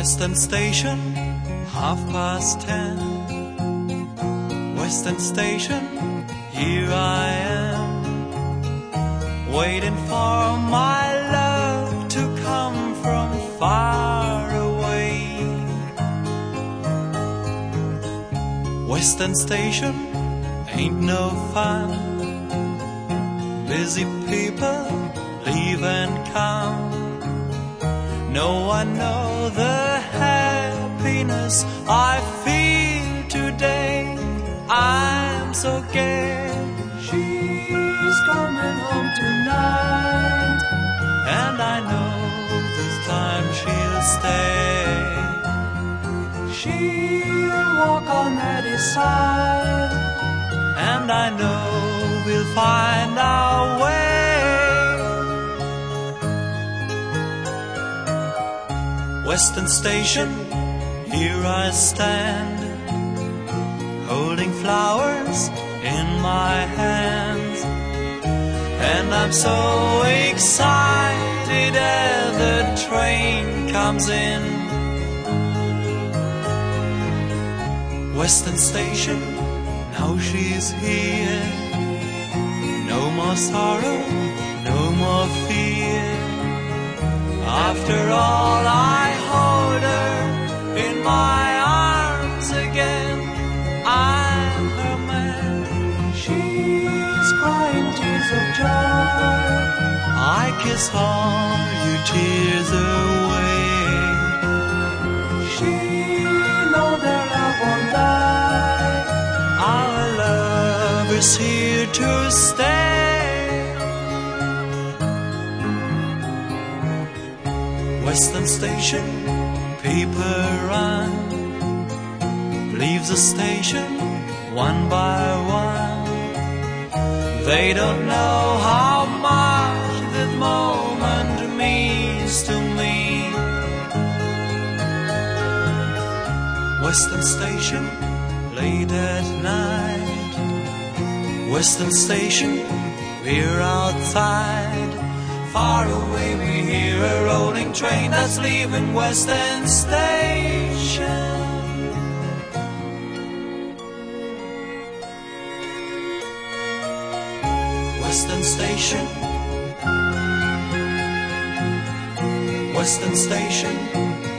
Western Station, 10:30. Western Station, here I am, waiting for my love to come from far away. Western Station ain't no fun, busy people leave and come. No one knows the happiness I feel today. I'm so gay. She's coming home tonight, and I know this time she'll stay. She'll walk on Eddie's side, and I know we'll find our way. Western Station, here I stand, holding flowers in my hands, and I'm so excited as the train comes in. Western Station, now she's here, no more sorrow, no more fear. After all, I hold her in my arms again. I'm her man. She's crying tears of joy. I kiss all your tears away. She knows their love won't die. Our love is here to stay. Western Station, people run, leaves the station one by one. They don't know how much this moment means to me. Western Station, late at night. Western Station, we're outside. Far away we hear a rolling train that's leaving Western Station. Western Station, Western Station,